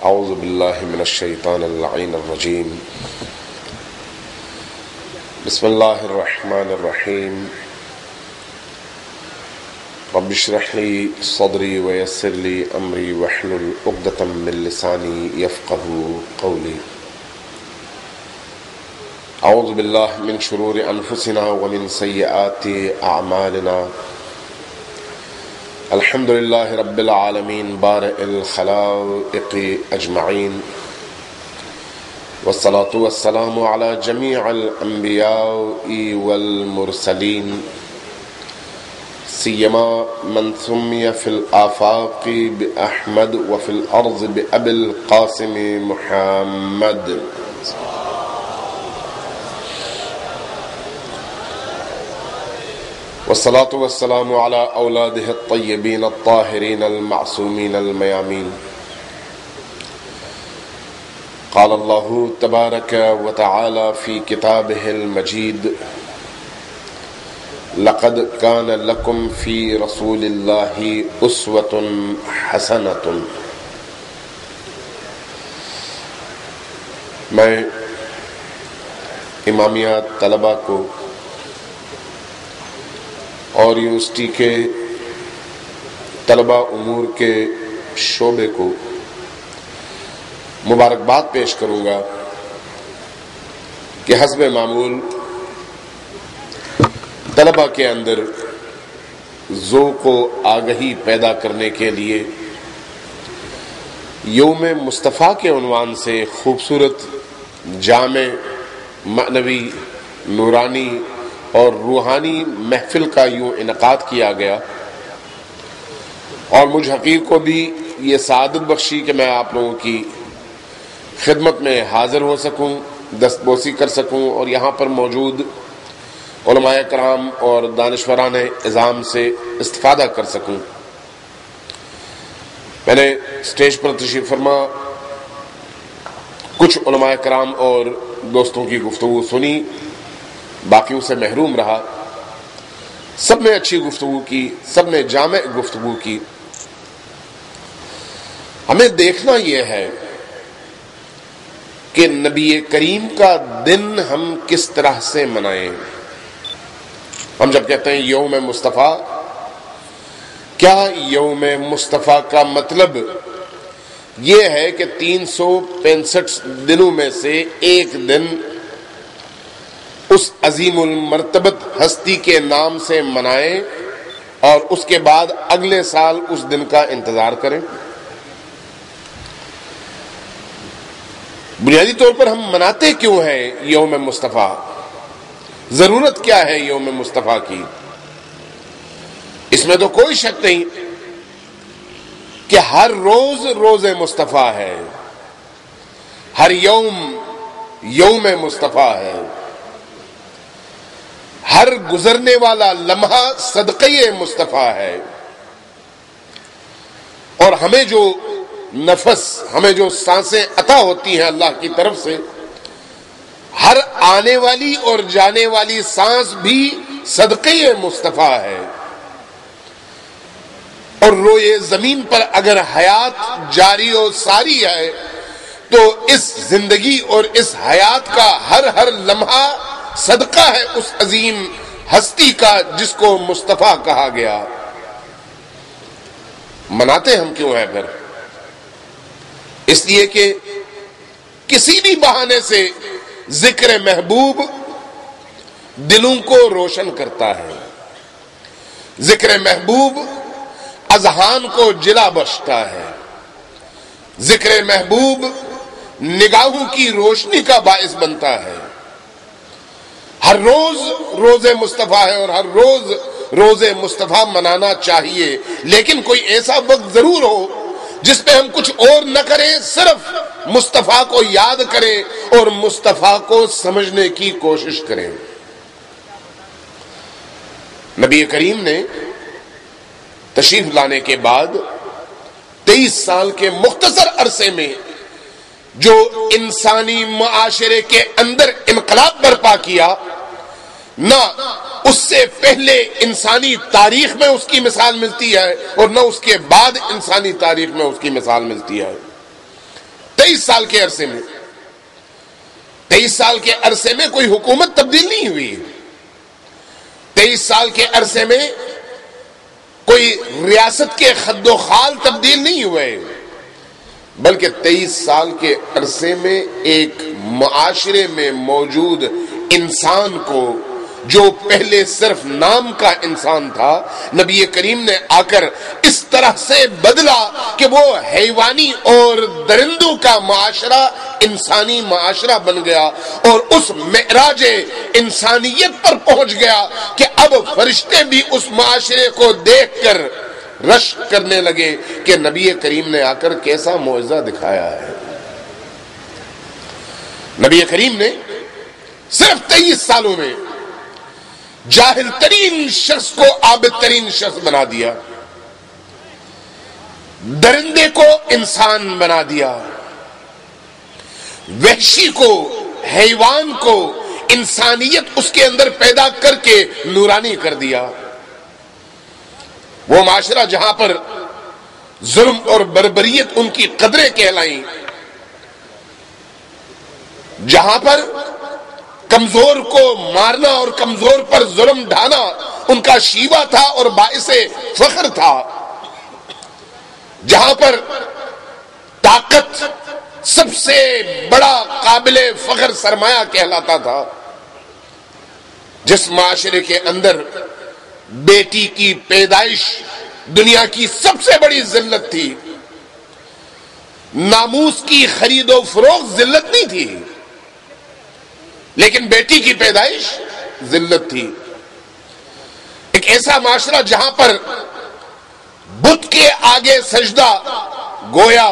اعوذ باللہ من الشیطان اللعین الرجیم بسم اللہ الرحمن الرحیم رب اشرح لی صدری ویسر لی امری واحلل عقدۃ من لسانی یفقهوا قولی اعوذ باللہ من شرور انفسنا ومن سیئات اعمالنا الحمد للہ رب العالمین بارئ الخلائق اجمعین والصلاة والسلام على جميع الانبیاء والمرسلین سیما من سمی فی الآفاق بأحمد وفی الارض بأبی القاسم محمد والصلاة والسلام على أولاده الطيبين الطاهرين المعصومين الميامين قال الله تبارك وتعالى في كتابه المجيد لقد كان لكم في رسول الله أسوة حسنة میں امامیہ طلبہ کو اور یونیورسٹی کے طلبہ امور کے شعبے کو مبارکباد پیش کروں گا کہ حسب معمول طلبہ کے اندر ذوق و آگہی پیدا کرنے کے لیے یوم مصطفیٰ کے عنوان سے خوبصورت جامع معنوی نورانی اور روحانی محفل کا یوں انعقاد کیا گیا، اور مجھ حقیر کو بھی یہ سعادت بخشی کہ میں آپ لوگوں کی خدمت میں حاضر ہو سکوں، دستبوسی کر سکوں اور یہاں پر موجود علماء کرام اور دانشوران عظام سے استفادہ کر سکوں۔ میں نے اسٹیج پر تشریف فرما کچھ علماء کرام اور دوستوں کی گفتگو سنی، باقیوں سے محروم رہا۔ سب نے اچھی گفتگو کی، سب نے جامع گفتگو کی۔ ہمیں دیکھنا یہ ہے کہ نبی کریم کا دن ہم کس طرح سے منائیں۔ ہم جب کہتے ہیں یوم مصطفیٰ، کیا یوم مصطفیٰ کا مطلب یہ ہے کہ 365 دنوں میں سے ایک دن اس عظیم المرتبت ہستی کے نام سے منائیں اور اس کے بعد اگلے سال اس دن کا انتظار کریں؟ بنیادی طور پر ہم مناتے کیوں ہیں یوم مصطفیٰ؟ ضرورت کیا ہے یوم مصطفیٰ کی؟ اس میں تو کوئی شک نہیں کہ ہر روز روز مصطفیٰ ہے، ہر یوم مصطفیٰ ہے، ہر گزرنے والا لمحہ صدقہ مصطفیٰ ہے، اور ہمیں جو نفس، ہمیں جو سانسیں عطا ہوتی ہیں اللہ کی طرف سے، ہر آنے والی اور جانے والی سانس بھی صدقہ مصطفیٰ ہے۔ اور روئے زمین پر اگر حیات جاری و ساری ہے تو اس زندگی اور اس حیات کا ہر لمحہ صدقہ ہے اس عظیم ہستی کا جس کو مصطفیٰ کہا گیا۔ مناتے ہم کیوں ہیں پھر؟ اس لیے کہ کسی بھی بہانے سے ذکر محبوب دلوں کو روشن کرتا ہے، ذکر محبوب اذہان کو جلا بخشتا ہے، ذکر محبوب نگاہوں کی روشنی کا باعث بنتا ہے۔ ہر روز روز مصطفیٰ ہے اور ہر روز روز مصطفیٰ منانا چاہیے، لیکن کوئی ایسا وقت ضرور ہو جس پہ ہم کچھ اور نہ کریں، صرف مصطفیٰ کو یاد کریں اور مصطفیٰ کو سمجھنے کی کوشش کریں۔ نبی کریم نے تشریف لانے کے بعد 23 سال کے مختصر عرصے میں جو انسانی معاشرے کے اندر انقلاب برپا کیا، نہ اس سے پہلے انسانی تاریخ میں اس کی مثال ملتی ہے اور نہ اس کے بعد انسانی تاریخ میں اس کی مثال ملتی ہے۔ 23 سال کے عرصے میں 23 سال کے عرصے میں کوئی حکومت تبدیل نہیں ہوئی. 23 سال کے عرصے میں کوئی ریاست کے خد و خال تبدیل نہیں ہوئے، بلکہ 23 سال کے عرصے میں ایک معاشرے میں موجود انسان کو، جو پہلے صرف نام کا انسان تھا، نبی کریم نے آ کر اس طرح سے بدلا کہ وہ حیوانی اور درندوں کا معاشرہ انسانی معاشرہ بن گیا، اور اس معراج انسانیت پر پہنچ گیا کہ اب فرشتے بھی اس معاشرے کو دیکھ کر رشک کرنے لگے کہ نبی کریم نے آ کر کیسا معجزہ دکھایا ہے. نبی کریم نے صرف 23 سالوں میں جاہل ترین شخص کو عابد ترین شخص بنا دیا، درندے کو انسان بنا دیا، وحشی کو، حیوان کو انسانیت اس کے اندر پیدا کر کے نورانی کر دیا. وہ معاشرہ جہاں پر ظلم اور بربریت ان کی قدریں کہلائیں، جہاں پر کمزور کو مارنا اور کمزور پر ظلم ڈھانا ان کا شیوا تھا اور باعث فخر تھا، جہاں پر طاقت سب سے بڑا قابل فخر سرمایہ کہلاتا تھا، جس معاشرے کے اندر بیٹی کی پیدائش دنیا کی سب سے بڑی ذلت تھی، ناموس کی خرید و فروخت ذلت نہیں تھی، لیکن بیٹی کی پیدائش ذلت تھی. ایک ایسا معاشرہ جہاں پر بت کے آگے سجدہ گویا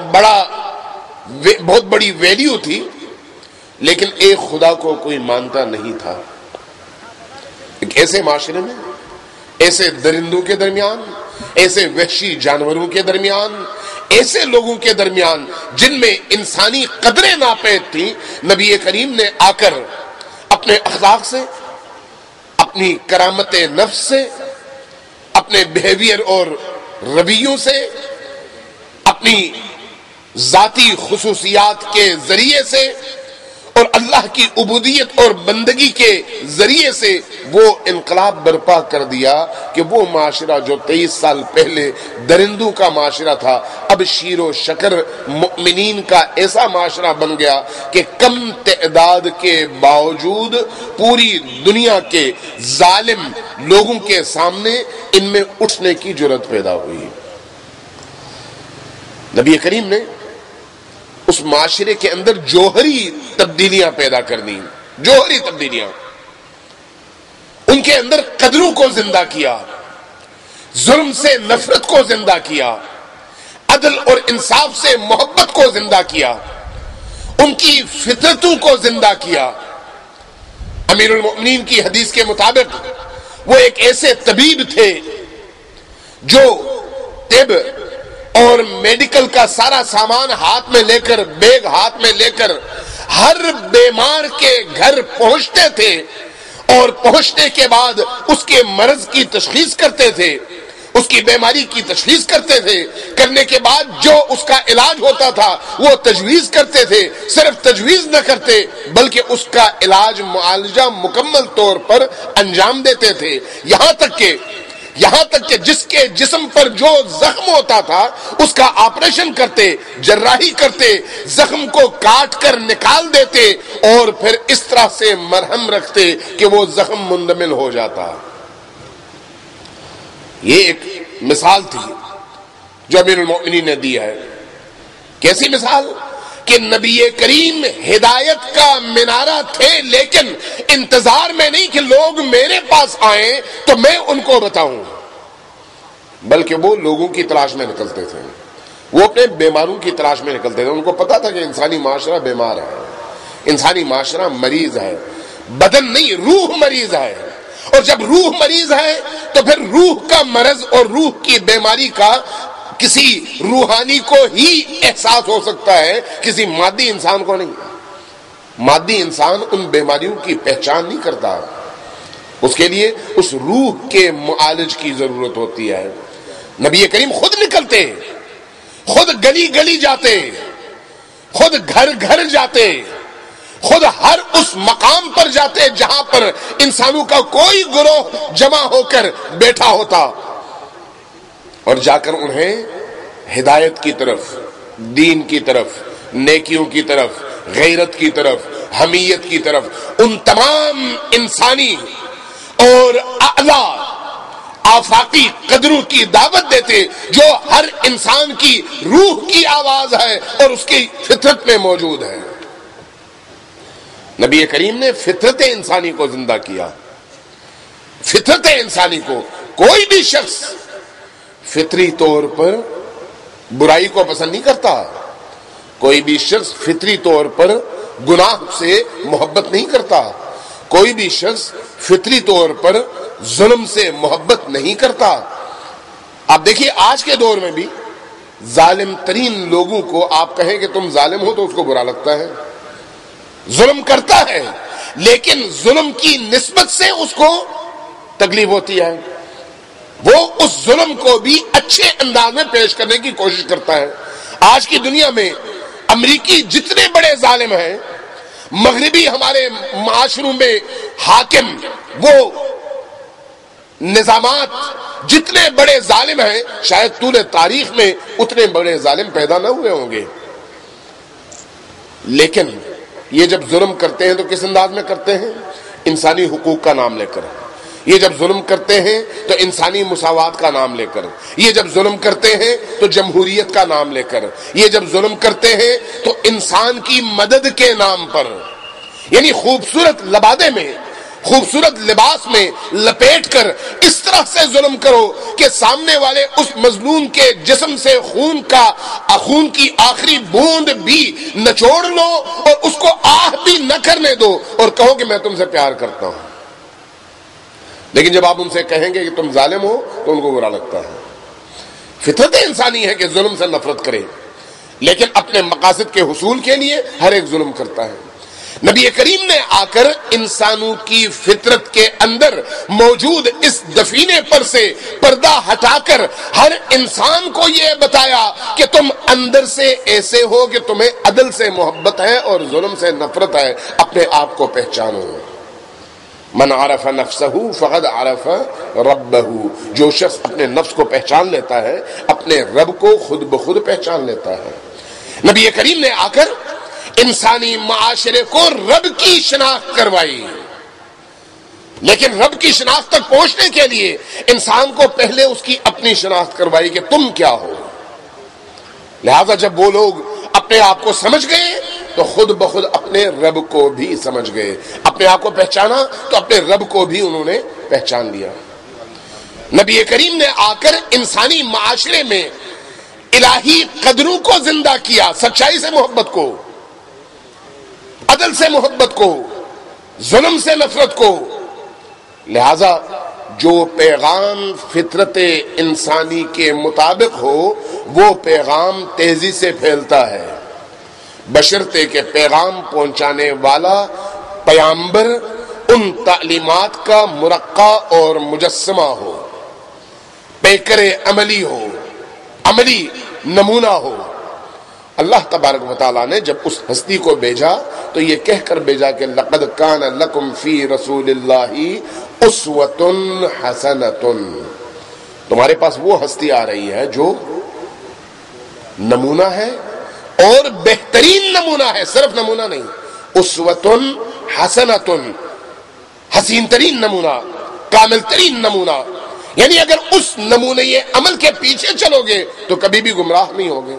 بہت بڑی ویلیو تھی، لیکن ایک خدا کو کوئی مانتا نہیں تھا. ایک ایسے معاشرے میں، ایسے درندوں کے درمیان، ایسے وحشی جانوروں کے درمیان، ایسے لوگوں کے درمیان جن میں انسانی قدریں ناپید تھیں، نبی کریم نے آ کر اپنے اخلاق سے، اپنی کرامت نفس سے، اپنے بیہیویئر اور رویوں سے، اپنی ذاتی خصوصیات کے ذریعے سے اور اللہ کی عبودیت اور بندگی کے ذریعے سے وہ انقلاب برپا کر دیا کہ وہ معاشرہ جو 23 سال پہلے درندوں کا معاشرہ تھا، اب شیر و شکر مؤمنین کا ایسا معاشرہ بن گیا کہ کم تعداد کے باوجود پوری دنیا کے ظالم لوگوں کے سامنے ان میں اٹھنے کی جرات پیدا ہوئی. نبی کریم نے اس معاشرے کے اندر جوہری تبدیلیاں پیدا کرنی، جوہری تبدیلیاں، ان کے اندر قدروں کو زندہ کیا، ظلم سے نفرت کو زندہ کیا، عدل اور انصاف سے محبت کو زندہ کیا، ان کی فطرتوں کو زندہ کیا. امیر المؤمنین کی حدیث کے مطابق وہ ایک ایسے طبیب تھے جو طب اور میڈیکل کا سارا سامان ہاتھ میں لے کر، بیگ ہاتھ میں لے کر ہر بیمار کے گھر پہنچتے تھے، اور پہنچنے کے بعد اس کے مرض کی تشخیص کرتے تھے، اس کی بیماری کی تشخیص کرتے تھے، کرنے کے بعد جو اس کا علاج ہوتا تھا وہ تجویز کرتے تھے. صرف تجویز نہ کرتے بلکہ اس کا علاج معالجہ مکمل طور پر انجام دیتے تھے، یہاں تک کہ جس کے جسم پر جو زخم ہوتا تھا اس کا آپریشن کرتے، جراحی کرتے، زخم کو کاٹ کر نکال دیتے اور پھر اس طرح سے مرہم رکھتے کہ وہ زخم مندمل ہو جاتا. یہ ایک مثال تھی جو امیر المؤمنین نے دی ہے. کیسی مثال کہ نبی کریم ہدایت کا مینارہ تھے، لیکن انتظار میں نہیں کہ لوگ میرے پاس آئیں تو میں ان کو بتاؤں، بلکہ وہ لوگوں کی تلاش میں نکلتے تھے، وہ اپنے بیماروں کی تلاش میں نکلتے تھے. ان کو پتا تھا کہ انسانی معاشرہ بیمار ہے، انسانی معاشرہ مریض ہے، بدن نہیں روح مریض ہے، اور جب روح مریض ہے تو پھر روح کا مرض اور روح کی بیماری کا کسی روحانی کو ہی احساس ہو سکتا ہے، کسی مادی انسان کو نہیں. مادی انسان ان بیماریوں کی پہچان نہیں کرتا، اس کے لیے اس روح کے معالج کی ضرورت ہوتی ہے. نبی کریم خود نکلتے، خود گلی گلی جاتے، خود گھر گھر جاتے، خود ہر اس مقام پر جاتے جہاں پر انسانوں کا کوئی گروہ جمع ہو کر بیٹھا ہوتا، اور جا کر انہیں ہدایت کی طرف، دین کی طرف، نیکیوں کی طرف، غیرت کی طرف، حمیت کی طرف، ان تمام انسانی اور اعلیٰ آفاقی قدروں کی دعوت دیتے جو ہر انسان کی روح کی آواز ہے اور اس کی فطرت میں موجود ہے۔ نبی کریم نے فطرت انسانی کو زندہ کیا۔ فطرت انسانی کو، کوئی بھی شخص فطری طور پر برائی کو پسند نہیں کرتا، کوئی بھی شخص فطری طور پر گناہ سے محبت نہیں کرتا، کوئی بھی شخص فطری طور پر ظلم سے محبت نہیں کرتا۔ آپ دیکھیے آج کے دور میں بھی ظالم ترین لوگوں کو آپ کہیں کہ تم ظالم ہو تو اس کو برا لگتا ہے، ظلم کرتا ہے، لیکن ظلم کی نسبت سے اس کو تکلیف ہوتی ہے، وہ اس ظلم کو بھی اچھے انداز میں پیش کرنے کی کوشش کرتا ہے۔ آج کی دنیا میں امریکی جتنے بڑے ظالم ہیں، مغربی ہمارے معاشروں میں حاکم وہ نظامات جتنے بڑے ظالم ہیں، شاید طول تاریخ میں اتنے بڑے ظالم پیدا نہ ہوئے ہوں گے، لیکن یہ جب ظلم کرتے ہیں تو کس انداز میں کرتے ہیں؟ انسانی حقوق کا نام لے کر۔ یہ جب ظلم کرتے ہیں تو انسانی مساوات کا نام لے کر، یہ جب ظلم کرتے ہیں تو جمہوریت کا نام لے کر، یہ جب ظلم کرتے ہیں تو انسان کی مدد کے نام پر، یعنی خوبصورت لبادے میں، خوبصورت لباس میں لپیٹ کر اس طرح سے ظلم کرو کہ سامنے والے اس مظلوم کے جسم سے خون کی آخری بوند بھی نچوڑ لو اور اس کو آہ بھی نہ کرنے دو اور کہو کہ میں تم سے پیار کرتا ہوں، لیکن جب آپ ان سے کہیں گے کہ تم ظالم ہو تو ان کو برا لگتا ہے۔ فطرت انسانی ہے کہ ظلم سے نفرت کرے، لیکن اپنے مقاصد کے حصول کے لیے ہر ایک ظلم کرتا ہے۔ نبی کریم نے آ کر انسانوں کی فطرت کے اندر موجود اس دفینے پر سے پردہ ہٹا کر ہر انسان کو یہ بتایا کہ تم اندر سے ایسے ہو کہ تمہیں عدل سے محبت ہے اور ظلم سے نفرت ہے، اپنے آپ کو پہچانو۔ من عرف نفسہ فقد عرف ربہ، جو شخص اپنے نفس کو پہچان لیتا ہے اپنے رب کو خود بخود پہچان لیتا ہے۔ نبی کریم نے آ کر انسانی معاشرے کو رب کی شناخت کروائی، لیکن رب کی شناخت تک پہنچنے کے لیے انسان کو پہلے اس کی اپنی شناخت کروائی کہ تم کیا ہو۔ لہذا جب وہ لوگ اپنے آپ کو سمجھ گئے تو خود بخود اپنے رب کو بھی سمجھ گئے، اپنے آپ کو پہچانا تو اپنے رب کو بھی انہوں نے پہچان لیا۔ نبی کریم نے آ کر انسانی معاشرے میں الہی قدروں کو زندہ کیا، سچائی سے محبت کو، عدل سے محبت کو، ظلم سے نفرت کو۔ لہذا جو پیغام فطرت انسانی کے مطابق ہو وہ پیغام تیزی سے پھیلتا ہے، بشرطے کہ پیغام پہنچانے والا پیامبر ان تعلیمات کا مرقع اور مجسمہ ہو، پیکر عملی ہو، عملی نمونہ ہو۔ اللہ تبارک و تعالیٰ نے جب اس ہستی کو بھیجا تو یہ کہہ کر بھیجا کہ لقد کان لکم فی رسول اللہ اسوۃ حسنۃ، تمہارے پاس وہ ہستی آ رہی ہے جو نمونہ ہے اور بہترین نمونہ ہے، صرف نمونہ نہیں، اسوۃ حسنۃ، حسین ترین نمونہ، کامل ترین نمونہ، یعنی اگر اس نمونے عمل کے پیچھے چلو گے تو کبھی بھی گمراہ نہیں ہوگے۔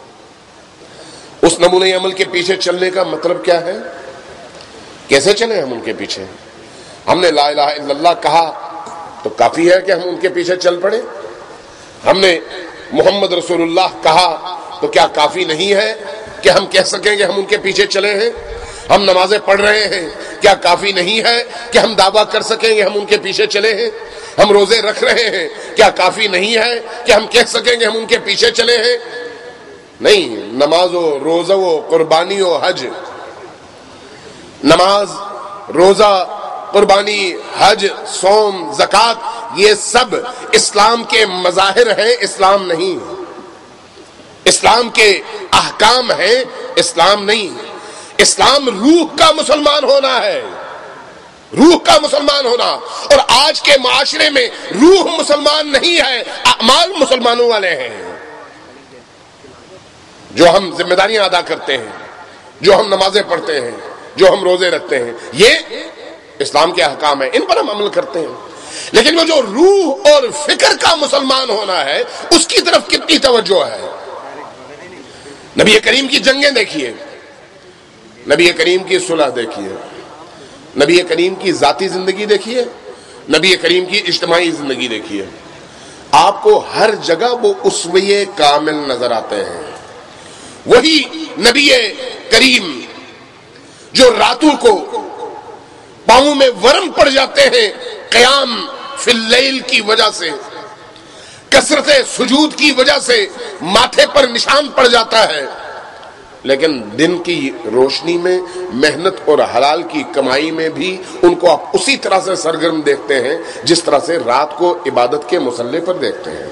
اس نمونے عمل کے پیچھے چلنے کا مطلب کیا ہے؟ کیسے چلیں ہم ان کے پیچھے؟ ہم نے لا الہ الا اللہ کہا تو کافی ہے کہ ہم ان کے پیچھے چل پڑے؟ ہم نے محمد رسول اللہ کہا تو کیا کافی نہیں ہے کہ ہم کہہ سکیں کہ ہم ان کے پیچھے چلے ہیں؟ ہم نمازیں پڑھ رہے ہیں، کیا کافی نہیں ہے کہ ہم دعویٰ کر سکیں کہ ہم ان کے پیچھے چلے ہیں؟ ہم روزے رکھ رہے ہیں، کیا کافی نہیں ہے کہ ہم کہہ سکیں کہ ہم ان کے پیچھے چلے ہیں؟ نہیں، نماز و روزہ و قربانی و حج، نماز، روزہ، قربانی، حج، صوم، زکوٰۃ، یہ سب اسلام کے مظاہر ہیں، اسلام نہیں۔ اسلام کے احکام ہیں اسلام نہیں، اسلام روح کا مسلمان ہونا ہے، روح کا مسلمان ہونا۔ اور آج کے معاشرے میں روح مسلمان نہیں ہے، اعمال مسلمانوں والے ہیں۔ جو ہم ذمہ داریاں ادا کرتے ہیں، جو ہم نمازیں پڑھتے ہیں، جو ہم روزے رکھتے ہیں، یہ اسلام کے احکام ہیں، ان پر ہم عمل کرتے ہیں۔ لیکن وہ جو روح اور فکر کا مسلمان ہونا ہے، اس کی طرف کتنی توجہ ہے؟ نبی کریم کی جنگیں دیکھیے، نبی کریم کی صلح دیکھیے، نبی کریم کی ذاتی زندگی دیکھیے، نبی کریم کی اجتماعی زندگی دیکھیے، آپ کو ہر جگہ وہ اسوے کامل نظر آتے ہیں۔ وہی نبی کریم جو راتوں کو پاؤں میں ورم پڑ جاتے ہیں قیام فی اللیل کی وجہ سے، کثرت سجود کی وجہ سے ماتھے پر نشان پڑ جاتا ہے، لیکن دن کی روشنی میں محنت اور حلال کی کمائی میں بھی ان کو آپ اسی طرح سے سرگرم دیکھتے ہیں جس طرح سے رات کو عبادت کے مصلی پر دیکھتے ہیں۔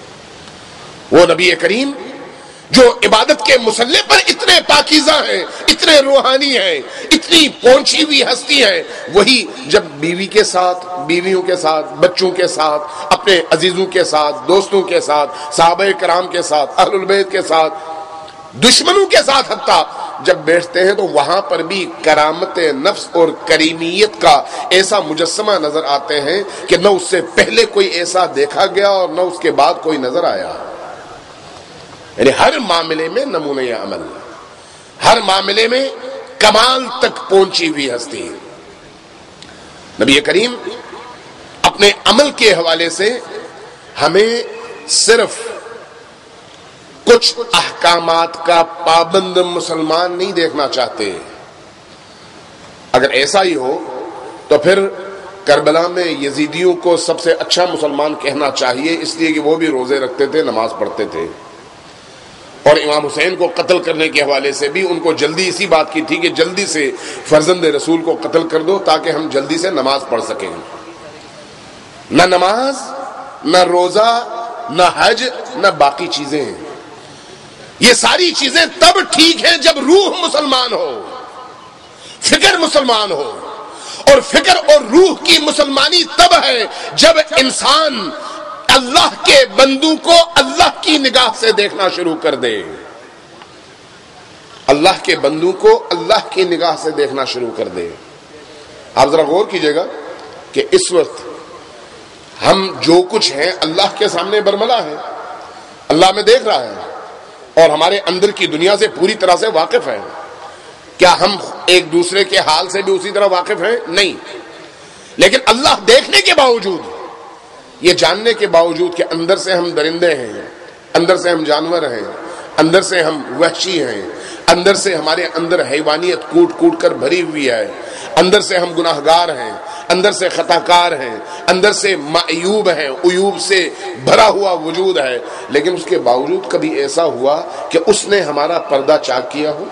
وہ نبی کریم جو عبادت کے مصلی پر اتنے پاکیزہ ہیں، اتنے روحانی ہیں، اتنی پہنچی ہوئی ہستی ہیں، وہی جب بیوی کے ساتھ، بیویوں کے ساتھ، بچوں کے ساتھ، اپنے عزیزوں کے ساتھ، دوستوں کے ساتھ، صحابہ کرام کے ساتھ، اہل البیت کے ساتھ، دشمنوں کے ساتھ حتیٰ جب بیٹھتے ہیں تو وہاں پر بھی کرامت نفس اور کریمیت کا ایسا مجسمہ نظر آتے ہیں کہ نہ اس سے پہلے کوئی ایسا دیکھا گیا اور نہ اس کے بعد کوئی نظر آیا۔ یعنی ہر معاملے میں نمونہ عمل، ہر معاملے میں کمال تک پہنچی ہوئی ہستی۔ نبی کریم اپنے عمل کے حوالے سے ہمیں صرف کچھ احکامات کا پابند مسلمان نہیں دیکھنا چاہتے۔ اگر ایسا ہی ہو تو پھر کربلا میں یزیدیوں کو سب سے اچھا مسلمان کہنا چاہیے، اس لیے کہ وہ بھی روزے رکھتے تھے، نماز پڑھتے تھے، اور امام حسین کو قتل کرنے کے حوالے سے بھی ان کو جلدی اسی بات کی تھی کہ جلدی سے فرزند رسول کو قتل کر دو تاکہ ہم جلدی سے نماز پڑھ سکیں۔ نہ نماز، نہ روزہ، نہ حج، نہ باقی چیزیں، یہ ساری چیزیں تب ٹھیک ہیں جب روح مسلمان ہو، فکر مسلمان ہو، اور فکر اور روح کی مسلمانی تب ہے جب انسان اللہ کے بندوں کو اللہ کی نگاہ سے دیکھنا شروع کر دے، اللہ کے بندوں کو اللہ کی نگاہ سے دیکھنا شروع کر دے۔ آپ ذرا غور کیجئے گا کہ اس وقت ہم جو کچھ ہیں اللہ کے سامنے برملا ہے، اللہ میں دیکھ رہا ہے اور ہمارے اندر کی دنیا سے پوری طرح سے واقف ہے۔ کیا ہم ایک دوسرے کے حال سے بھی اسی طرح واقف ہیں؟ نہیں، لیکن اللہ دیکھنے کے باوجود، یہ جاننے کے باوجود کہ اندر سے ہم درندے ہیں، اندر سے ہم جانور ہیں، اندر سے ہم وحشی ہیں، اندر سے ہمارے اندر حیوانیت کوٹ کوٹ کر بھری ہوئی ہے، اندر سے ہم گناہگار ہیں، اندر سے خطا کار ہیں، اندر سے معیوب ہیں، عیوب سے بھرا ہوا وجود ہے، لیکن اس کے باوجود کبھی ایسا ہوا کہ اس نے ہمارا پردہ چاک کیا ہو،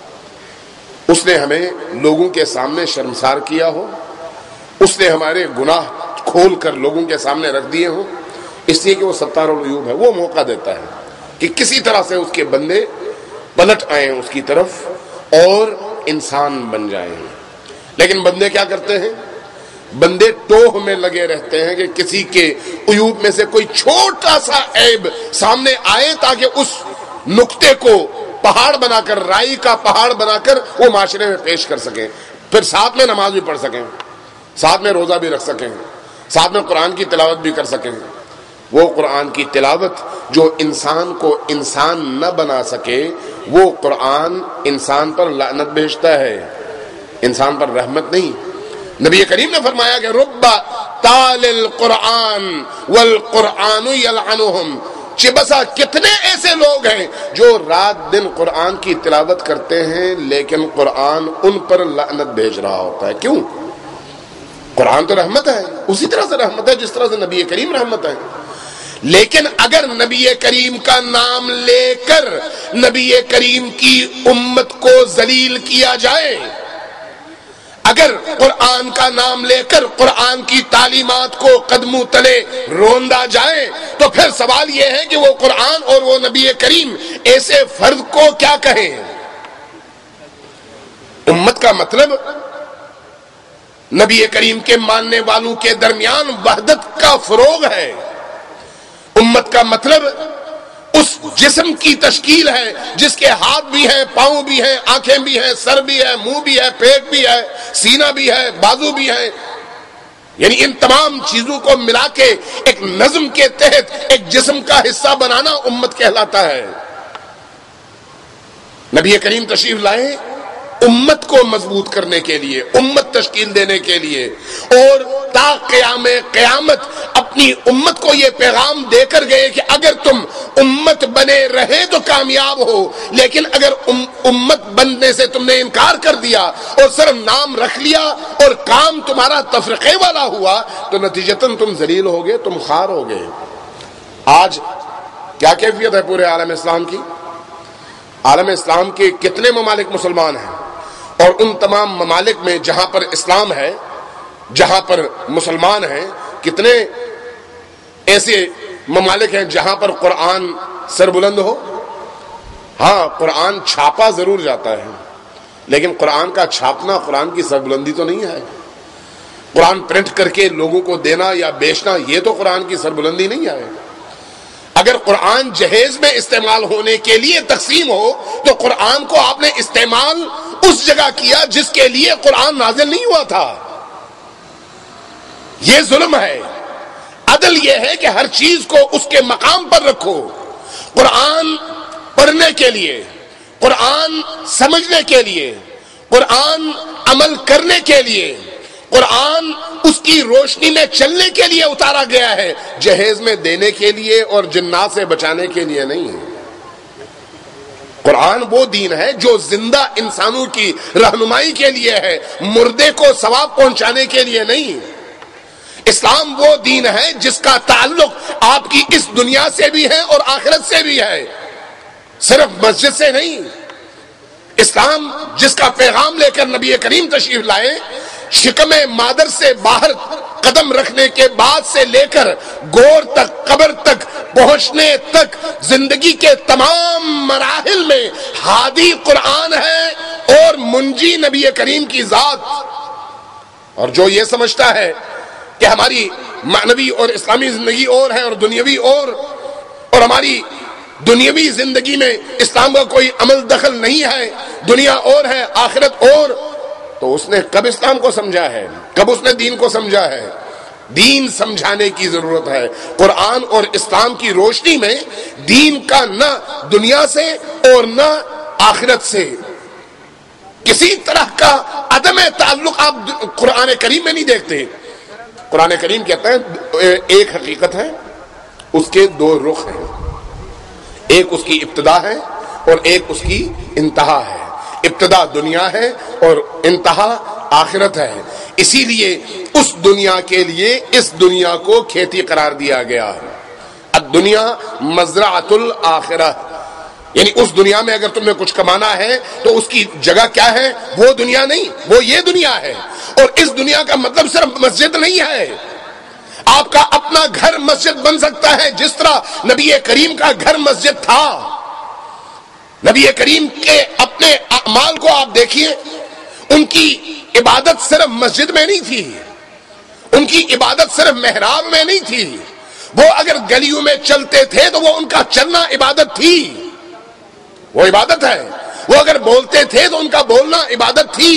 اس نے ہمیں لوگوں کے سامنے شرمسار کیا ہو، اس نے ہمارے گناہ کھول کر لوگوں کے سامنے رکھ دیے ہوں؟ اس لیے کہ وہ ستار العیوب ہے، وہ موقع دیتا ہے کہ کسی طرح سے اس کے بندے پلٹ آئیں اس کی طرف اور انسان بن جائیں۔ لیکن بندے کیا کرتے ہیں؟ بندے ٹوہ میں لگے رہتے ہیں کہ کسی کے عیوب میں سے کوئی چھوٹا سا عیب سامنے آئے تاکہ اس نقطے کو پہاڑ بنا کر، رائی کا پہاڑ بنا کر وہ معاشرے میں پیش کر سکیں، پھر ساتھ میں نماز بھی پڑھ سکیں، ساتھ میں روزہ بھی رکھ سکیں، ساتھ میں قرآن کی تلاوت بھی کر سکیں۔ وہ قرآن کی تلاوت جو انسان کو انسان نہ بنا سکے، وہ قرآن انسان پر لعنت بھیجتا ہے، انسان پر رحمت نہیں۔ نبی کریم نے فرمایا کہ رب تال القرآن والقرآن یلعنہم، چبسا کتنے ایسے لوگ ہیں جو رات دن قرآن کی تلاوت کرتے ہیں لیکن قرآن ان پر لعنت بھیج رہا ہوتا ہے۔ کیوں؟ قرآن تو رحمت ہے، اسی طرح سے رحمت ہے جس طرح سے نبی کریم رحمت ہے، لیکن اگر نبی کریم کا نام لے کر نبی کریم کی امت کو ذلیل کیا جائے، اگر قرآن کا نام لے کر قرآن کی تعلیمات کو قدموں تلے روندا جائے، تو پھر سوال یہ ہے کہ وہ قرآن اور وہ نبی کریم ایسے فرد کو کیا کہیں؟ امت کا مطلب نبی کریم کے ماننے والوں کے درمیان وحدت کا فروغ ہے. امت کا مطلب اس جسم کی تشکیل ہے جس کے ہاتھ بھی ہیں، پاؤں بھی ہیں، آنکھیں بھی ہیں، سر بھی ہے، منہ بھی ہے، پیٹ بھی ہے، سینہ بھی ہے، بازو بھی ہے. یعنی ان تمام چیزوں کو ملا کے ایک نظم کے تحت ایک جسم کا حصہ بنانا امت کہلاتا ہے. نبی کریم تشریف لائے امت کو مضبوط کرنے کے لیے، امت تشکیل دینے کے لیے، اور تا قیام قیامت اپنی امت کو یہ پیغام دے کر گئے کہ اگر تم امت بنے رہے تو کامیاب ہو، لیکن اگر امت بننے سے تم نے انکار کر دیا اور صرف نام رکھ لیا اور کام تمہارا تفرقے والا ہوا تو نتیجتاً تم ذلیل ہوگے، تم خوار ہوگے. آج کیا کیفیت ہے پورے عالم اسلام کی؟ عالم اسلام کے کتنے ممالک مسلمان ہیں، اور ان تمام ممالک میں جہاں پر اسلام ہے، جہاں پر مسلمان ہیں، کتنے ایسے ممالک ہیں جہاں پر قرآن سربلند ہو؟ ہاں، قرآن چھاپا ضرور جاتا ہے، لیکن قرآن کا چھاپنا قرآن کی سربلندی تو نہیں ہے. قرآن پرنٹ کر کے لوگوں کو دینا یا بیچنا یہ تو قرآن کی سربلندی نہیں ہے. اگر قرآن جہیز میں استعمال ہونے کے لیے تقسیم ہو تو قرآن کو آپ نے استعمال اس جگہ کیا جس کے لیے قرآن نازل نہیں ہوا تھا. یہ ظلم ہے. عدل یہ ہے کہ ہر چیز کو اس کے مقام پر رکھو. قرآن پڑھنے کے لیے، قرآن سمجھنے کے لیے، قرآن عمل کرنے کے لیے، قرآن اس کی روشنی میں چلنے کے لیے اتارا گیا ہے، جہیز میں دینے کے لیے اور جنات سے بچانے کے لیے نہیں. قرآن وہ دین ہے جو زندہ انسانوں کی رہنمائی کے لیے ہے، مردے کو ثواب پہنچانے کے لیے نہیں. اسلام وہ دین ہے جس کا تعلق آپ کی اس دنیا سے بھی ہے اور آخرت سے بھی ہے، صرف مسجد سے نہیں. اسلام جس کا پیغام لے کر نبی کریم تشریف لائے، شکم مادر سے باہر قدم رکھنے کے بعد سے لے کر گور تک، قبر تک پہنچنے تک زندگی کے تمام مراحل میں ہادی قرآن ہے اور منجی نبی کریم کی ذات. اور جو یہ سمجھتا ہے کہ ہماری معنوی اور اسلامی زندگی اور ہے اور دنیاوی اور ہماری دنیاوی زندگی میں اسلام کا کوئی عمل دخل نہیں ہے، دنیا اور ہے آخرت اور، تو اس نے کب اسلام کو سمجھا ہے؟ کب اس نے دین کو سمجھا ہے؟ دین سمجھانے کی ضرورت ہے. قرآن اور اسلام کی روشنی میں دین کا نہ دنیا سے اور نہ آخرت سے کسی طرح کا عدم تعلق آپ قرآن کریم میں نہیں دیکھتے. قرآن کریم کہتا ہے ایک حقیقت ہے، اس کے دو رخ ہیں، ایک اس کی ابتدا ہے اور ایک اس کی انتہا ہے. ابتدا دنیا ہے اور انتہا آخرت ہے. اسی لیے اس دنیا کے لیے اس دنیا کو کھیتی قرار دیا گیا. الدنیا مزرعۃ الآخرہ، یعنی اس دنیا میں اگر تم نے کچھ کمانا ہے تو اس کی جگہ کیا ہے؟ وہ دنیا نہیں، وہ یہ دنیا ہے. اور اس دنیا کا مطلب صرف مسجد نہیں ہے. آپ کا اپنا گھر مسجد بن سکتا ہے، جس طرح نبی کریم کا گھر مسجد تھا. نبی کریم کے اپنے اعمال کو آپ دیکھیے، ان کی عبادت صرف مسجد میں نہیں تھی، ان کی عبادت صرف محراب میں نہیں تھی. وہ اگر گلیوں میں چلتے تھے تو وہ ان کا چلنا عبادت تھی، وہ عبادت ہے. وہ اگر بولتے تھے تو ان کا بولنا عبادت تھی.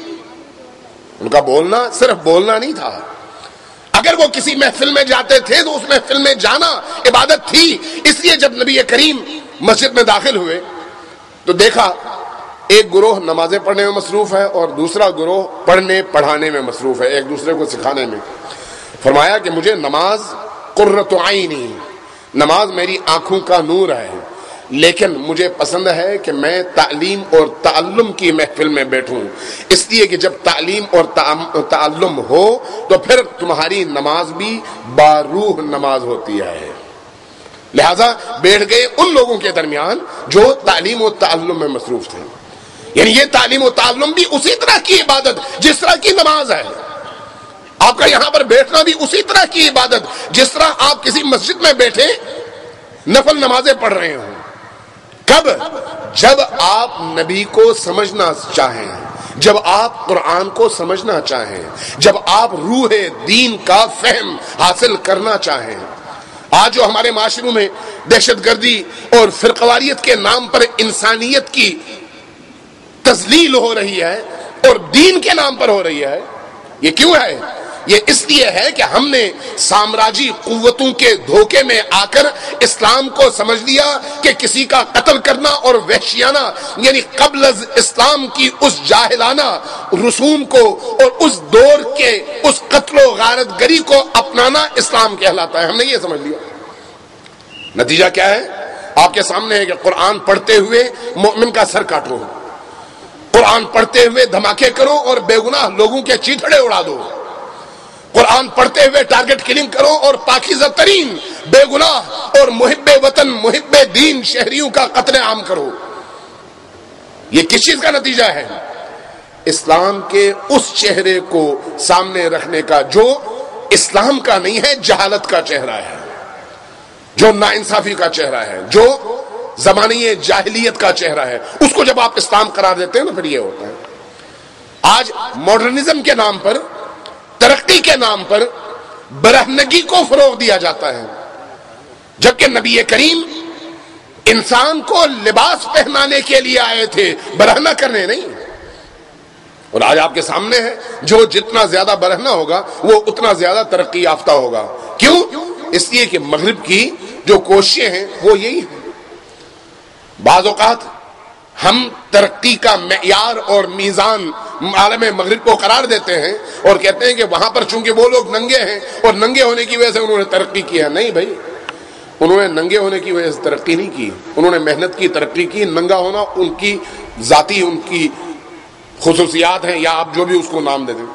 ان کا بولنا صرف بولنا نہیں تھا. اگر وہ کسی محفل میں جاتے تھے تو اس محفل میں جانا عبادت تھی. اس لیے جب نبی کریم مسجد میں داخل ہوئے تو دیکھا ایک گروہ نمازیں پڑھنے میں مصروف ہے اور دوسرا گروہ پڑھنے پڑھانے میں مصروف ہے، ایک دوسرے کو سکھانے میں. فرمایا کہ مجھے نماز قرۃ عینی، نماز میری آنکھوں کا نور ہے، لیکن مجھے پسند ہے کہ میں تعلیم اور تعلم کی محفل میں بیٹھوں، اس لیے کہ جب تعلیم اور تعلم ہو تو پھر تمہاری نماز بھی باروح نماز ہوتی ہے. لہذا بیٹھ گئے ان لوگوں کے درمیان جو تعلیم و تعلم میں مصروف تھے. یعنی یہ تعلیم و تعلم بھی اسی طرح کی عبادت جس طرح کی نماز ہے. آپ کا یہاں پر بیٹھنا بھی اسی طرح کی عبادت جس طرح آپ کسی مسجد میں بیٹھے نفل نمازیں پڑھ رہے ہوں. کب؟ جب آپ نبی کو سمجھنا چاہیں، جب آپ قرآن کو سمجھنا چاہیں، جب آپ روح دین کا فہم حاصل کرنا چاہیں۔ آج جو ہمارے معاشروں میں دہشت گردی اور فرقواریت کے نام پر انسانیت کی تذلیل ہو رہی ہے اور دین کے نام پر ہو رہی ہے، یہ کیوں ہے؟ یہ اس لیے ہے کہ ہم نے سامراجی قوتوں کے دھوکے میں آ کر اسلام کو سمجھ لیا کہ کسی کا قتل کرنا اور وحشیانہ یعنی قبل از اسلام کی اس جاہلانہ رسوم کو اور اس دور کے اس قتل و غارت گری کو اپنانا اسلام کہلاتا ہے۔ ہم نے یہ سمجھ لیا۔ نتیجہ کیا ہے؟ آپ کے سامنے ہے کہ قرآن پڑھتے ہوئے مومن کا سر کاٹو، قرآن پڑھتے ہوئے دھماکے کرو اور بے گناہ لوگوں کے چیتڑے اڑا دو، قرآن پڑھتے ہوئے ٹارگٹ کلنگ کرو اور پاکیزہ ترین بے گناہ اور محب وطن محب دین شہریوں کا قتل عام کرو۔ یہ کس چیز کا نتیجہ ہے؟ اسلام کے اس چہرے کو سامنے رکھنے کا جو اسلام کا نہیں ہے، جہالت کا چہرہ ہے، جو ناانصافی کا چہرہ ہے، جو زمانے جاہلیت کا چہرہ ہے، اس کو جب آپ اسلام قرار دیتے ہیں نا پھر یہ ہوتا ہے۔ آج ماڈرنزم کے نام پر، ترقی کے نام پر برہنگی کو فروغ دیا جاتا ہے، جبکہ نبی کریم انسان کو لباس پہنانے کے لیے آئے تھے، برہنہ کرنے نہیں۔ اور آج آپ کے سامنے ہے جو جتنا زیادہ برہنہ ہوگا وہ اتنا زیادہ ترقی یافتہ ہوگا۔ کیوں؟ اس لیے کہ مغرب کی جو کوششیں ہیں وہ یہی ہیں۔ بعض اوقات ہم ترقی کا معیار اور میزان عالم مغرب کو قرار دیتے ہیں اور کہتے ہیں کہ وہاں پر چونکہ وہ لوگ ننگے ہیں اور ننگے ہونے کی وجہ سے انہوں نے ترقی کیا۔ نہیں بھائی، انہوں نے ننگے ہونے کی وجہ سے ترقی نہیں کی، انہوں نے محنت کی، ترقی کی۔ ننگا ہونا ان کی ذاتی ان کی خصوصیات ہیں، یا آپ جو بھی اس کو نام دے دیں۔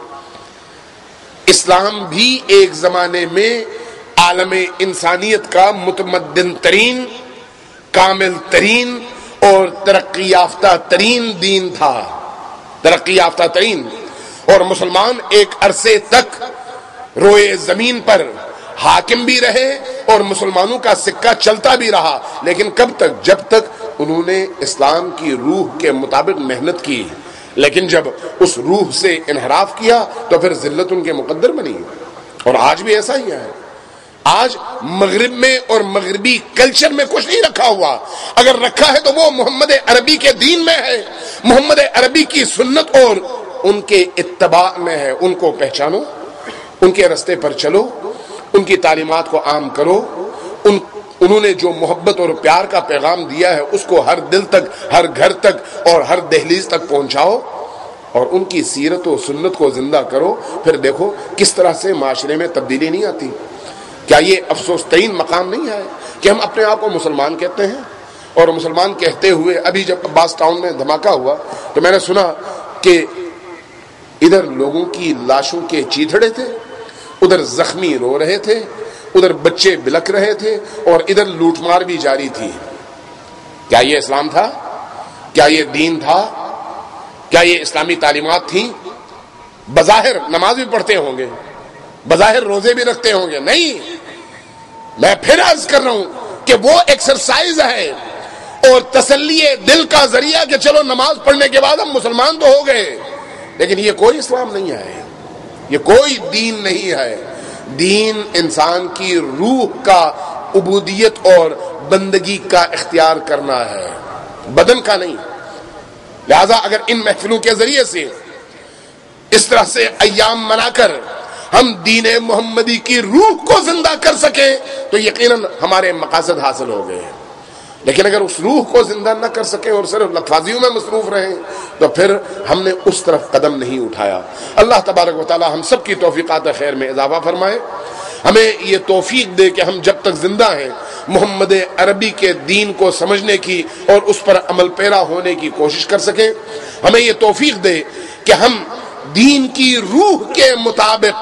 اسلام بھی ایک زمانے میں عالم انسانیت کا متمدن ترین، کامل ترین اور ترقی یافتہ ترین دین تھا، ترقی یافتہ ترین۔ اور مسلمان ایک عرصے تک روئے زمین پر حاکم بھی رہے اور مسلمانوں کا سکہ چلتا بھی رہا، لیکن کب تک؟ جب تک انہوں نے اسلام کی روح کے مطابق محنت کی۔ لیکن جب اس روح سے انحراف کیا تو پھر ذلت ان کے مقدر بنی۔ اور آج بھی ایسا ہی ہے۔ آج مغرب میں اور مغربی کلچر میں کچھ نہیں رکھا ہوا، اگر رکھا ہے تو وہ محمد عربی کے دین میں ہے، محمد عربی کی سنت اور ان کے اتباع میں ہے۔ ان کو پہچانو، ان کے رستے پر چلو، ان کی تعلیمات کو عام کرو، انہوں نے جو محبت اور پیار کا پیغام دیا ہے اس کو ہر دل تک، ہر گھر تک اور ہر دہلیز تک پہنچاؤ اور ان کی سیرت و سنت کو زندہ کرو۔ پھر دیکھو کس طرح سے معاشرے میں تبدیلی نہیں آتی۔ کیا یہ افسوس ترین مقام نہیں ہے کہ ہم اپنے آپ کو مسلمان کہتے ہیں، اور مسلمان کہتے ہوئے ابھی جب عباس ٹاؤن میں دھماکہ ہوا تو میں نے سنا کہ ادھر لوگوں کی لاشوں کے چیتڑے تھے، ادھر زخمی رو رہے تھے، ادھر بچے بلک رہے تھے، اور ادھر لوٹ مار بھی جاری تھی۔ کیا یہ اسلام تھا؟ کیا یہ دین تھا؟ کیا یہ اسلامی تعلیمات تھیں؟ بظاہر نماز بھی پڑھتے ہوں گے، بظاہر روزے بھی رکھتے ہوں گے، نہیں۔ میں پھر عرض کر رہا ہوں کہ وہ ایکسرسائز ہے اور تسلی دل کا ذریعہ کہ چلو نماز پڑھنے کے بعد ہم مسلمان تو ہو گئے، لیکن یہ کوئی اسلام نہیں ہے، یہ کوئی دین نہیں ہے۔ دین انسان کی روح کا عبودیت اور بندگی کا اختیار کرنا ہے، بدن کا نہیں۔ لہذا اگر ان محفلوں کے ذریعے سے اس طرح سے ایام منا کر ہم دین محمدی کی روح کو زندہ کر سکیں تو یقیناً ہمارے مقاصد حاصل ہو گئے ہیں۔ لیکن اگر اس روح کو زندہ نہ کر سکیں اور صرف لفاظیوں میں مصروف رہیں تو پھر ہم نے اس طرف قدم نہیں اٹھایا۔ اللہ تبارک و تعالی ہم سب کی توفیقات خیر میں اضافہ فرمائے، ہمیں یہ توفیق دے کہ ہم جب تک زندہ ہیں محمد عربی کے دین کو سمجھنے کی اور اس پر عمل پیرا ہونے کی کوشش کر سکیں۔ ہمیں یہ توفیق دے کہ ہم دین کی روح کے مطابق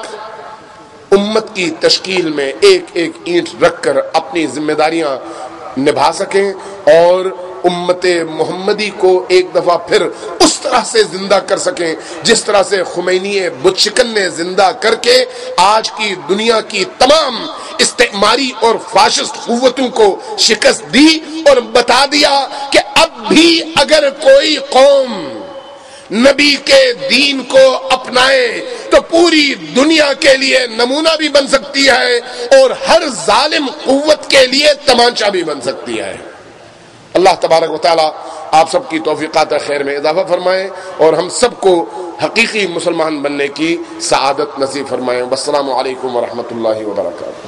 امت کی تشکیل میں ایک ایک اینٹ رکھ کر اپنی ذمہ داریاں نبھا سکیں اور امت محمدی کو ایک دفعہ پھر اس طرح سے زندہ کر سکیں جس طرح سے خمینی بت شکن نے زندہ کر کے آج کی دنیا کی تمام استعماری اور فاشسٹ قوتوں کو شکست دی اور بتا دیا کہ اب بھی اگر کوئی قوم نبی کے دین کو اپنائے تو پوری دنیا کے لیے نمونہ بھی بن سکتی ہے اور ہر ظالم قوت کے لیے تمانچہ بھی بن سکتی ہے۔ اللہ تبارک و تعالی آپ سب کی توفیقات خیر میں اضافہ فرمائے اور ہم سب کو حقیقی مسلمان بننے کی سعادت نصیب فرمائے۔ والسلام علیکم ورحمۃ اللہ وبرکاتہ۔